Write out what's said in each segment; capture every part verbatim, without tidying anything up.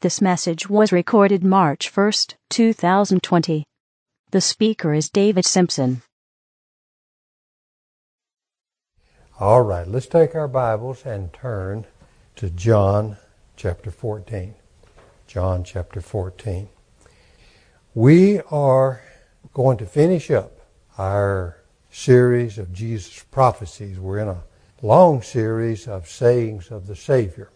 This message was recorded March first, two thousand twenty. The speaker is David Simpson. All right, let's take our Bibles and turn to John chapter fourteen. John chapter fourteen. We are going to finish up our series of Jesus' prophecies. We're in a long series of sayings of the Savior.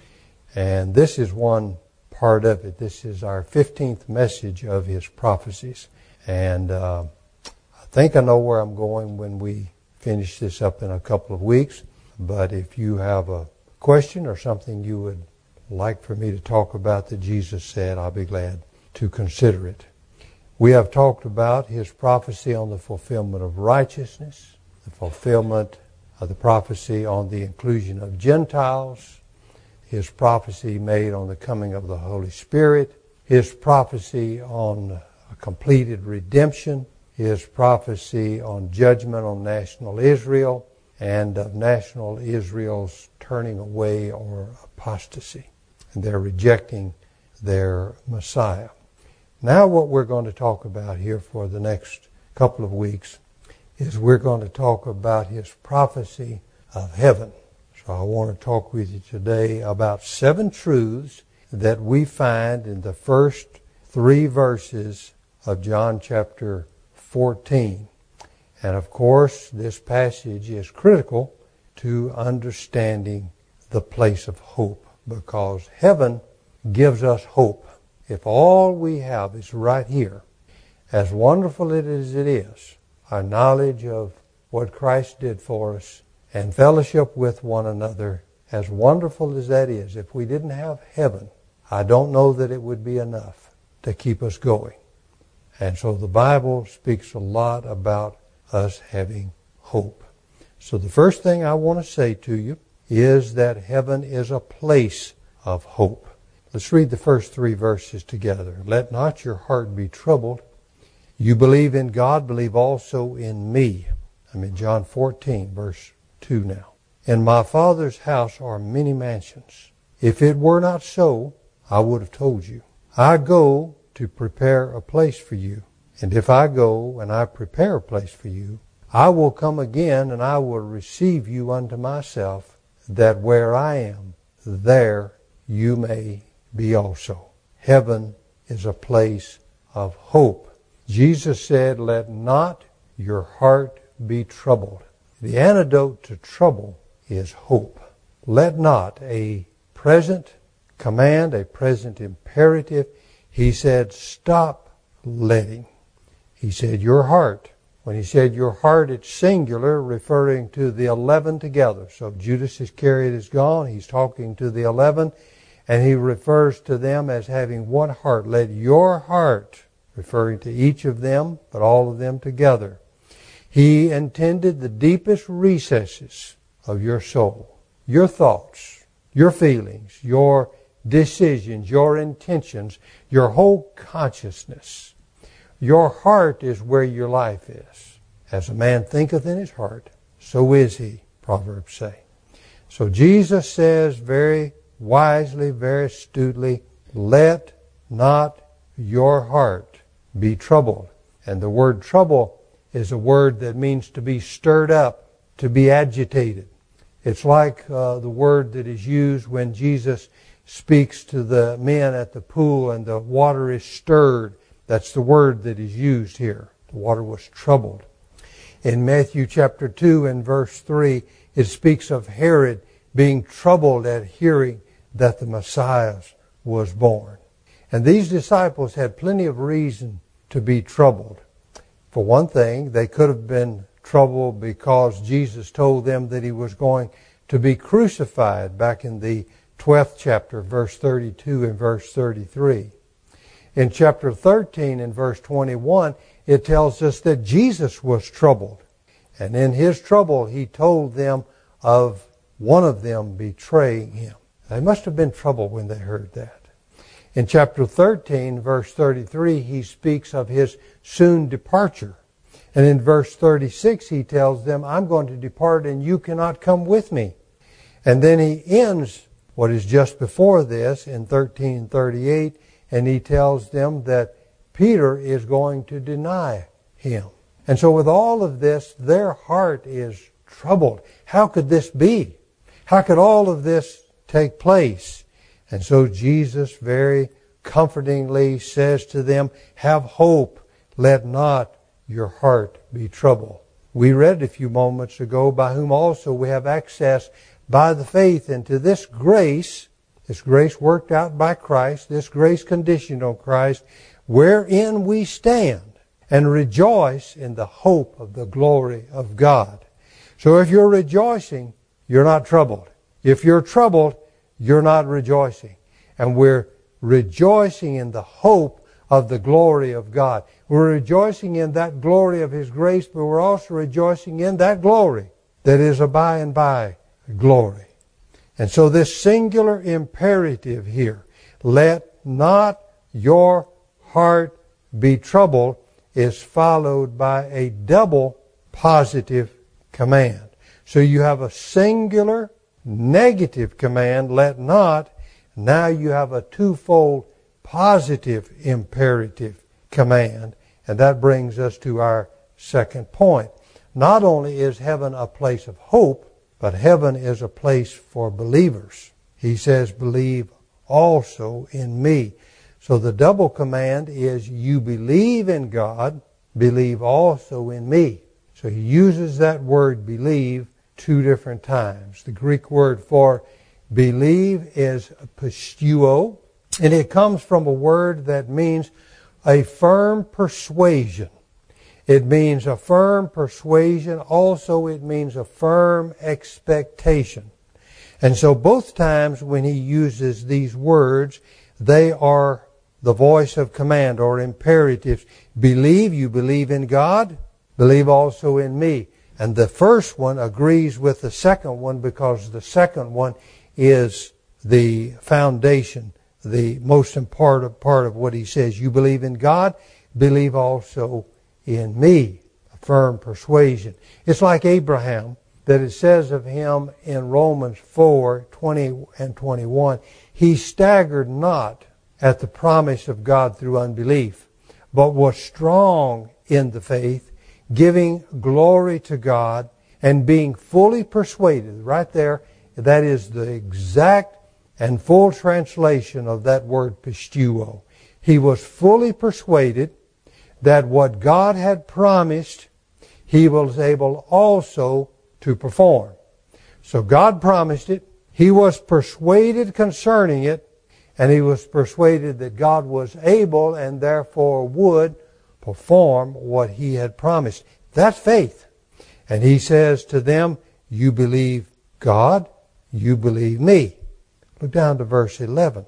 And this is one part of it. This is our fifteenth message of his prophecies. And uh, I think I know where I'm going when we finish this up in a couple of weeks. But if you have a question or something you would like for me to talk about that Jesus said, I'll be glad to consider it. We have talked about his prophecy on the fulfillment of righteousness, the fulfillment of the prophecy on the inclusion of Gentiles, his prophecy made on the coming of the Holy Spirit, his prophecy on a completed redemption, his prophecy on judgment on national Israel, and of national Israel's turning away or apostasy. And they're rejecting their Messiah. Now what we're going to talk about here for the next couple of weeks is we're going to talk about his prophecy of heaven. So I want to talk with you today about seven truths that we find in the first three verses of John chapter fourteen. And of course, this passage is critical to understanding the place of hope, because heaven gives us hope. If all we have is right here, as wonderful as it is, our knowledge of what Christ did for us and fellowship with one another, as wonderful as that is, if we didn't have heaven, I don't know that it would be enough to keep us going. And so the Bible speaks a lot about us having hope. So the first thing I want to say to you is that heaven is a place of hope. Let's read the first three verses together. Let not your heart be troubled. You believe in God, believe also in me. I'm in John fourteen, verse two now. In my Father's house are many mansions. If it were not so, I would have told you. I go to prepare a place for you. And if I go and I prepare a place for you, I will come again and I will receive you unto myself, that where I am, there you may be also. Heaven is a place of hope. Jesus said, let not your heart be troubled. The antidote to trouble is hope. Let not, a present command, a present imperative. He said, stop letting. He said, your heart. When he said your heart, it's singular, referring to the eleven together. So Judas Iscariot is gone. He's talking to the eleven. And he refers to them as having one heart. Let your heart, referring to each of them, but all of them together. He intended the deepest recesses of your soul, your thoughts, your feelings, your decisions, your intentions, your whole consciousness. Your heart is where your life is. As a man thinketh in his heart, so is he, Proverbs say. So Jesus says very wisely, very astutely, let not your heart be troubled. And the word trouble is a word that means to be stirred up, to be agitated. It's like uh, the word that is used when Jesus speaks to the men at the pool and the water is stirred. That's the word that is used here. The water was troubled. In Matthew chapter two and verse three, it speaks of Herod being troubled at hearing that the Messiah was born. And these disciples had plenty of reason to be troubled. For one thing, they could have been troubled because Jesus told them that he was going to be crucified back in the twelfth chapter, verse thirty-two and verse thirty-three. In chapter thirteen and verse twenty-one, it tells us that Jesus was troubled. And in his trouble, he told them of one of them betraying him. They must have been troubled when they heard that. In chapter thirteen, verse thirty-three, he speaks of his soon departure. And in verse thirty-six, he tells them, I'm going to depart and you cannot come with me. And then he ends what is just before this in thirteen thirty-eight, and he tells them that Peter is going to deny him. And so with all of this, their heart is troubled. How could this be? How could all of this take place? And so Jesus very comfortingly says to them, have hope, let not your heart be troubled. We read a few moments ago, by whom also we have access by the faith into this grace, this grace worked out by Christ, this grace conditioned on Christ, wherein we stand and rejoice in the hope of the glory of God. So if you're rejoicing, you're not troubled. If you're troubled, you're not rejoicing. And we're rejoicing in the hope of the glory of God. We're rejoicing in that glory of His grace, but we're also rejoicing in that glory that is a by and by glory. And so this singular imperative here, let not your heart be troubled, is followed by a double positive command. So you have a singular negative command, let not. Now you have a twofold positive imperative command. And that brings us to our second point. Not only is heaven a place of hope, but heaven is a place for believers. He says, believe also in me. So the double command is, you believe in God, believe also in me. So he uses that word believe two different times. The Greek word for believe is pisteuo, and it comes from a word that means a firm persuasion. It means a firm persuasion. Also, it means a firm expectation. And so both times when he uses these words, they are the voice of command or imperatives. Believe, you believe in God, believe also in me. And the first one agrees with the second one because the second one is the foundation, the most important part of what he says. You believe in God, believe also in me. A firm persuasion. It's like Abraham, that it says of him in Romans four, twenty and twenty-one, he staggered not at the promise of God through unbelief, but was strong in the faith, giving glory to God, and being fully persuaded. Right there, that is the exact and full translation of that word pisteuo. He was fully persuaded that what God had promised, He was able also to perform. So God promised it. He was persuaded concerning it, and he was persuaded that God was able and therefore would perform what He had promised. That's faith. And he says to them, you believe God, you believe me. Look down to verse eleven.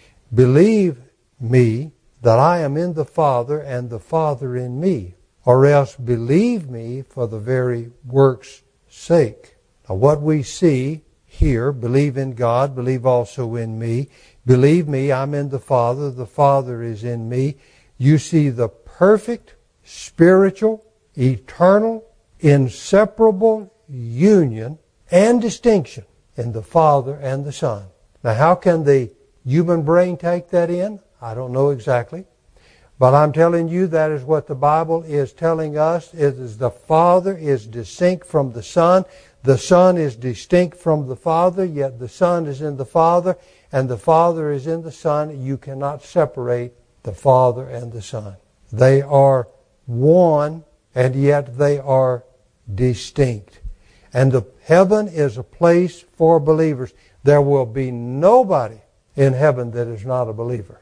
Believe me that I am in the Father and the Father in me, or else believe me for the very work's sake. Now what we see here, believe in God, believe also in me. Believe me, I'm in the Father, the Father is in me. You see the perfect, spiritual, eternal, inseparable union and distinction in the Father and the Son. Now how can the human brain take that in? I don't know exactly. But I'm telling you that is what the Bible is telling us. It is the Father is distinct from the Son. The Son is distinct from the Father, yet the Son is in the Father, and the Father is in the Son. You cannot separate the Father and the Son. They are one, and yet they are distinct. And the heaven is a place for believers. There will be nobody in heaven that is not a believer.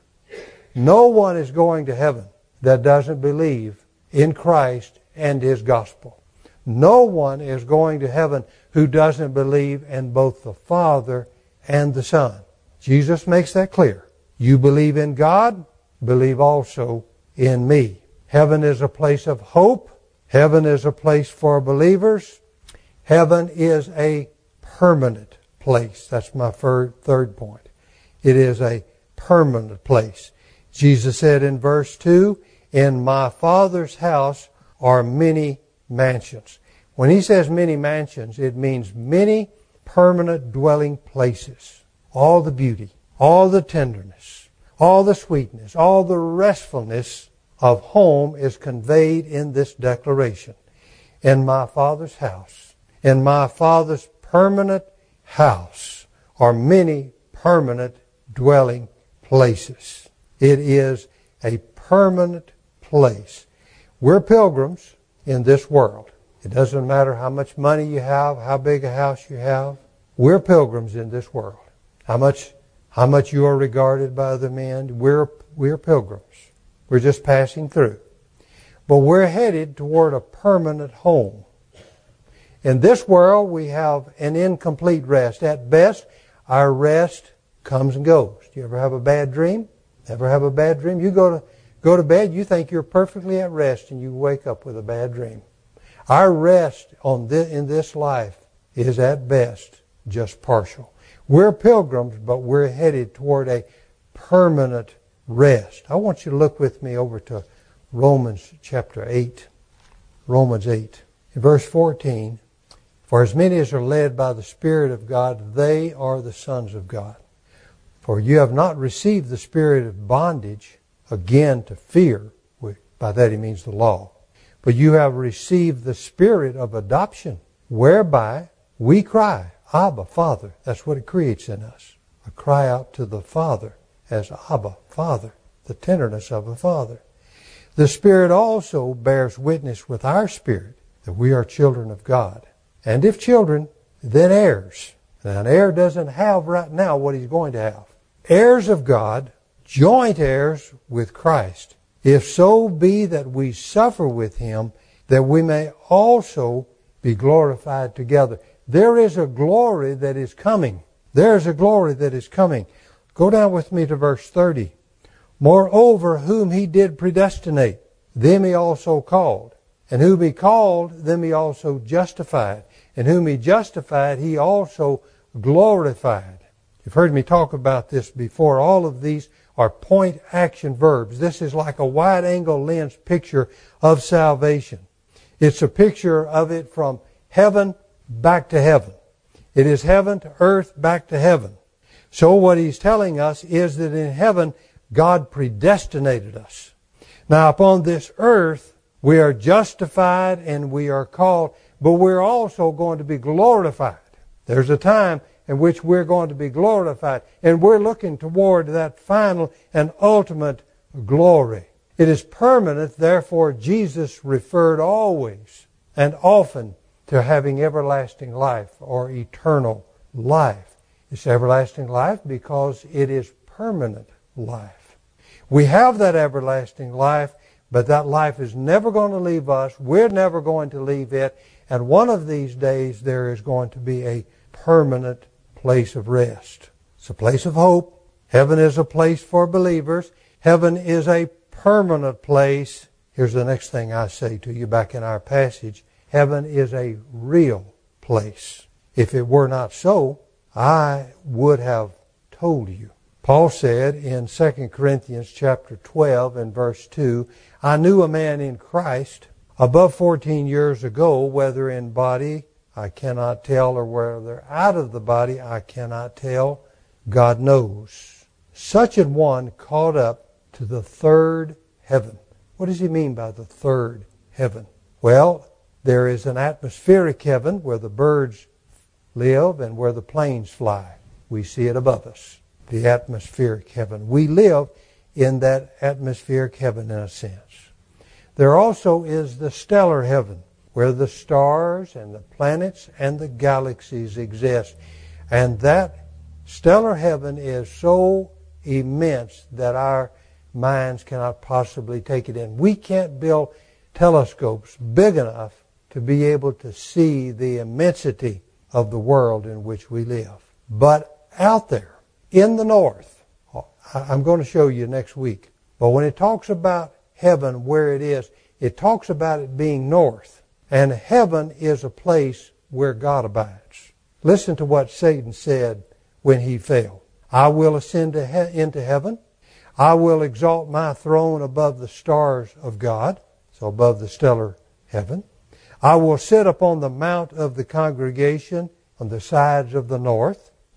No one is going to heaven that doesn't believe in Christ and His gospel. No one is going to heaven who doesn't believe in both the Father and the Son. Jesus makes that clear. You believe in God, believe also in me. Heaven is a place of hope. Heaven is a place for believers. Heaven is a permanent place. That's my third point. It is a permanent place. Jesus said in verse two, in my Father's house are many mansions. When He says many mansions, it means many permanent dwelling places. all the beauty, all the tenderness, all the sweetness, all the restfulness of home is conveyed in this declaration. In my Father's house, in my Father's permanent house, are many permanent dwelling places. It is a permanent place. We're pilgrims in this world. It doesn't matter how much money you have, how big a house you have. We're pilgrims in this world. How much, how much you are regarded by other men, we're, we're pilgrims. We're just passing through. But we're headed toward a permanent home. In this world, we have an incomplete rest. At best, our rest comes and goes. Do you ever have a bad dream? Ever have a bad dream? You go to, go to bed, you think you're perfectly at rest, and you wake up with a bad dream. Our rest on this, in this life is at best just partial. We're pilgrims, but we're headed toward a permanent rest. I want you to look with me over to Romans chapter eight. Romans eight. In verse fourteen, for as many as are led by the Spirit of God, they are the sons of God. For you have not received the spirit of bondage again to fear. By that he means the law. But you have received the spirit of adoption, whereby we cry, Abba, Father. That's what it creates in us. A cry out to the Father as Abba, Father. The tenderness of a father. The Spirit also bears witness with our spirit that we are children of God. And if children, then heirs. Now, an heir doesn't have right now what he's going to have. Heirs of God, joint heirs with Christ. If so be that we suffer with him, that we may also be glorified together. There is a glory that is coming. There is a glory that is coming. Go down with me to verse thirty. Moreover, whom he did predestinate, them he also called. And whom he called, them he also justified. And whom he justified, he also glorified. You've heard me talk about this before. All of these are point action verbs. This is like a wide angle lens picture of salvation. It's a picture of it from heaven back to heaven. It is heaven to earth back to heaven. So what he's telling us is that in heaven, God predestinated us. Now upon this earth, we are justified and we are called, but we're also going to be glorified. There's a time in which we're going to be glorified, and we're looking toward that final and ultimate glory. It is permanent, therefore Jesus referred always and often to having everlasting life or eternal life. It's everlasting life because it is permanent life. We have that everlasting life, but that life is never going to leave us. We're never going to leave it. And one of these days there is going to be a permanent place of rest. It's a place of hope. Heaven is a place for believers. Heaven is a permanent place. Here's the next thing I say to you back in our passage. Heaven is a real place. If it were not so, I would have told you. Paul said in Second Corinthians chapter twelve and verse two, I knew a man in Christ above fourteen years ago, whether in body I cannot tell, or whether out of the body I cannot tell. God knows. Such an one caught up to the third heaven. What does he mean by the third heaven? Well, there is an atmospheric heaven where the birds live and where the planes fly. We see it above us. The atmospheric heaven. We live in that atmospheric heaven in a sense. There also is the stellar heaven, where the stars and the planets and the galaxies exist. And that stellar heaven is so immense that our minds cannot possibly take it in. We can't build telescopes big enough to be able to see the immensity of the world in which we live. But out there, in the north, I'm going to show you next week, but when it talks about heaven, where it is, it talks about it being north. And heaven is a place where God abides. Listen to what Satan said when he fell. I will ascend to he- into heaven. I will exalt my throne above the stars of God, so above the stellar heaven. I will sit upon the mount of the congregation on the sides of the north.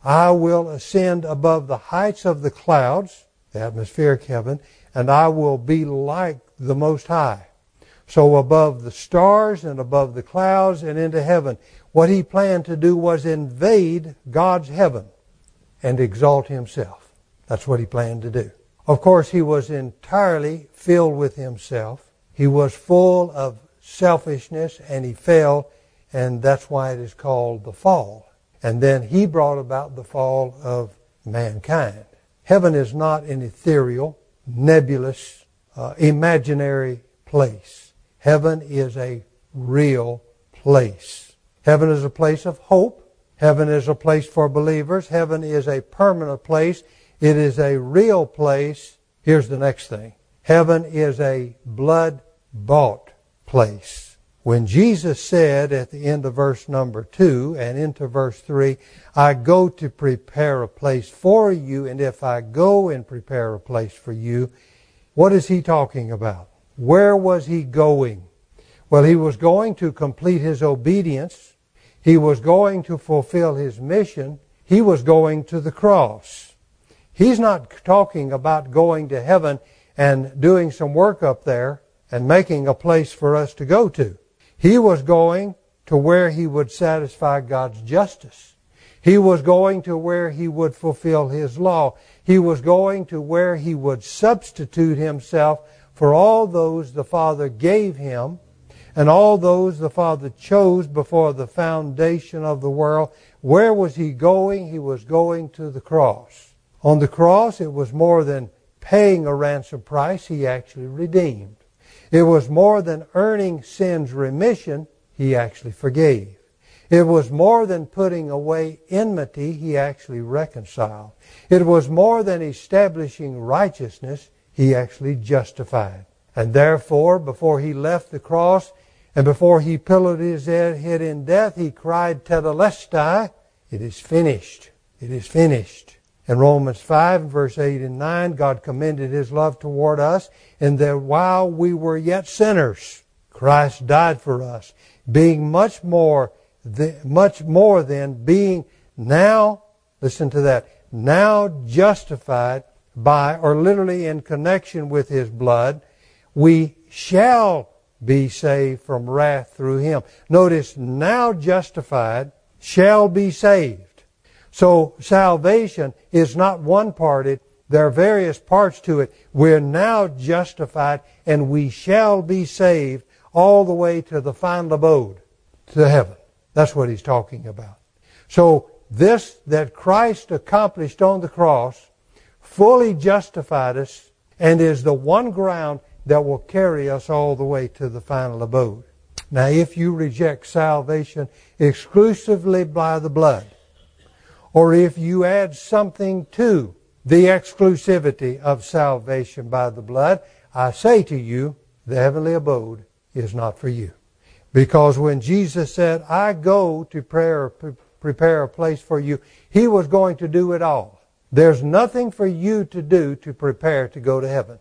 I will ascend above the heights of the clouds, the atmospheric heaven, and I will be like the Most High. So above the stars and above the clouds and into heaven, what he planned to do was invade God's heaven and exalt himself. That's what he planned to do. Of course, he was entirely filled with himself. He was full of selfishness, and he fell, and that's why it is called the fall. And then he brought about the fall of mankind. Heaven is not an ethereal, nebulous, uh, imaginary place. Heaven is a real place. Heaven is a place of hope. Heaven is a place for believers. Heaven is a permanent place. It is a real place. Here's the next thing. Heaven is a blood-bought place. When Jesus said at the end of verse number two and into verse three, I go to prepare a place for you, and if I go and prepare a place for you, what is he talking about? Where was he going? Well, he was going to complete his obedience. He was going to fulfill his mission. He was going to the cross. He's not talking about going to heaven and doing some work up there and making a place for us to go to. He was going to where he would satisfy God's justice. He was going to where he would fulfill his law. He was going to where he would substitute himself for all those the Father gave him and all those the Father chose before the foundation of the world. Where was he going? He was going to the cross. On the cross, it was more than paying a ransom price. He actually redeemed. It was more than earning sin's remission. He actually forgave. It was more than putting away enmity. He actually reconciled. It was more than establishing righteousness. He actually justified. And therefore, before he left the cross and before he pillowed his head in death, he cried, Tetelestai, it is finished. It is finished. In Romans five, verse eight and nine, God commended his love toward us in that while we were yet sinners, Christ died for us, being much more, much more than being now, listen to that, now justified by, or literally in connection with his blood, we shall be saved from wrath through him. Notice, now justified, shall be saved. So salvation is not one-parted. There are various parts to it. We're now justified and we shall be saved all the way to the final abode, to heaven. That's what he's talking about. So this that Christ accomplished on the cross fully justified us and is the one ground that will carry us all the way to the final abode. Now, if you reject salvation exclusively by the blood, or if you add something to the exclusivity of salvation by the blood, I say to you, the heavenly abode is not for you. Because when Jesus said, I go to prayer, prepare a place for you, he was going to do it all. There's nothing for you to do to prepare to go to heaven.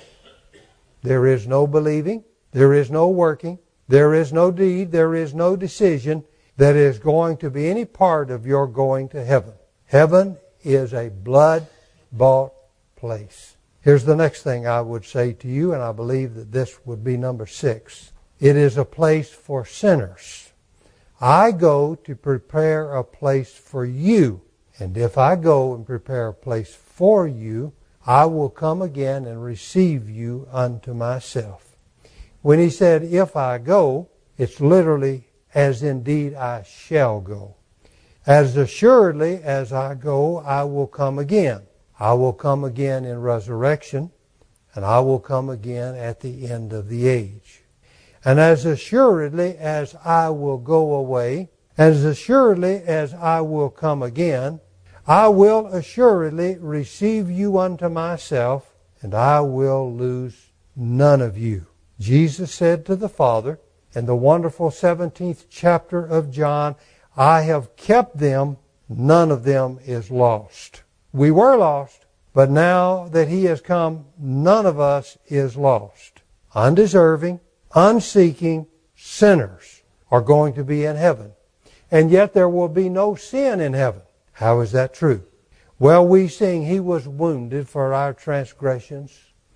There is no believing, there is no working, there is no deed, there is no decision that is going to be any part of your going to heaven. Heaven is a blood-bought place. Here's the next thing I would say to you, and I believe that this would be number six. It is a place for sinners. I go to prepare a place for you. And if I go and prepare a place for you, I will come again and receive you unto myself. When he said, if I go, it's literally, as indeed I shall go. As assuredly as I go, I will come again. I will come again in resurrection, and I will come again at the end of the age. And as assuredly as I will go away, as assuredly as I will come again, I will assuredly receive you unto myself, and I will lose none of you. Jesus said to the Father, in the wonderful seventeenth chapter of John, I have kept them, none of them is lost. We were lost, but now that he has come, none of us is lost. Undeserving, unseeking sinners are going to be in heaven. And yet there will be no sin in heaven. How is that true? Well, we sing, He was wounded for our transgressions.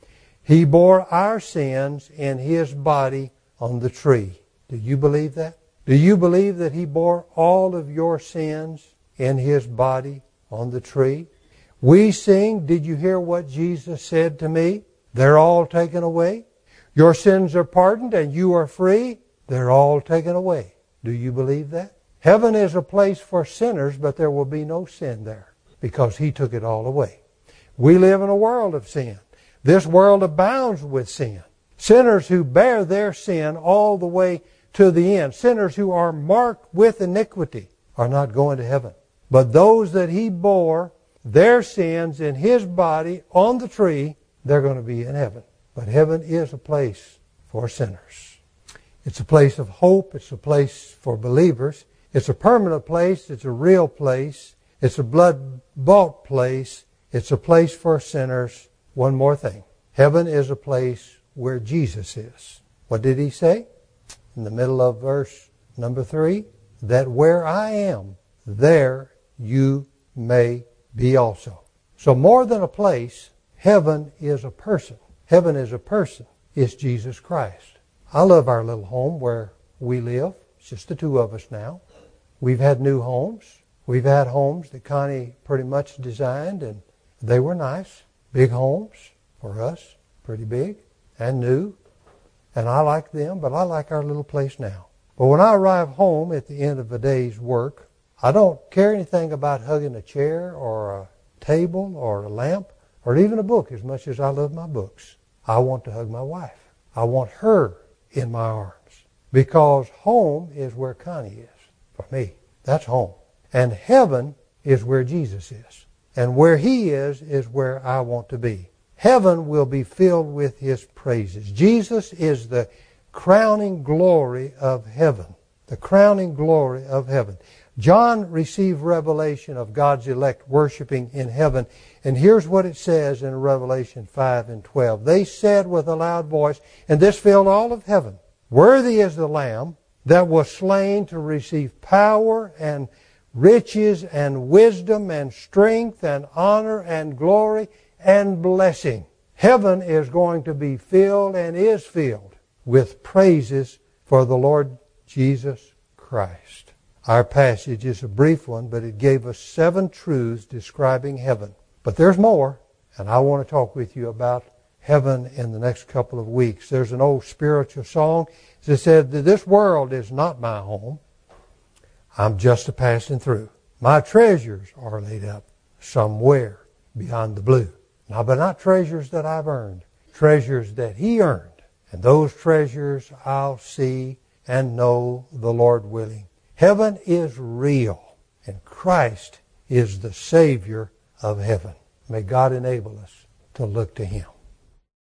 He bore our sins in His body on the tree. Do you believe that? Do you believe that He bore all of your sins in His body on the tree? We sing, did you hear what Jesus said to me? They're all taken away. Your sins are pardoned and you are free. They're all taken away. Do you believe that? Heaven is a place for sinners, but there will be no sin there because He took it all away. We live in a world of sin. This world abounds with sin. Sinners who bear their sin all the way to the end. Sinners who are marked with iniquity are not going to heaven. But those that He bore their sins in His body on the tree, they're going to be in heaven. But heaven is a place for sinners. It's a place of hope. It's a place for believers. It's a permanent place. It's a real place. It's a blood-bought place. It's a place for sinners. One more thing. Heaven is a place where Jesus is. What did He say? In the middle of verse number three, that where I am, there you may be also. So more than a place, heaven is a person. Heaven is a person. It's Jesus Christ. I love our little home where we live. It's just the two of us now. We've had new homes. We've had homes that Connie pretty much designed, and they were nice. Big homes for us, pretty big and new. And I like them, but I like our little place now. But when I arrive home at the end of a day's work, I don't care anything about hugging a chair or a table or a lamp or even a book as much as I love my books. I want to hug my wife. I want her in my arms because home is where Connie is for me. That's home. And heaven is where Jesus is. And where He is, is where I want to be. Heaven will be filled with His praises. Jesus is the crowning glory of heaven. The crowning glory of heaven. John received revelation of God's elect worshiping in heaven. And here's what it says in Revelation five and twelve. They said with a loud voice, and this filled all of heaven, worthy is the Lamb that was slain to receive power and riches and wisdom and strength and honor and glory and blessing. Heaven is going to be filled and is filled with praises for the Lord Jesus Christ. Our passage is a brief one, but it gave us seven truths describing heaven. But there's more, and I want to talk with you about heaven in the next couple of weeks. There's an old spiritual song that said that this world is not my home. I'm just a passing through. My treasures are laid up somewhere beyond the blue. Now, but not treasures that I've earned. Treasures that He earned. And those treasures I'll see and know, the Lord willing. Heaven is real. And Christ is the Savior of heaven. May God enable us to look to Him.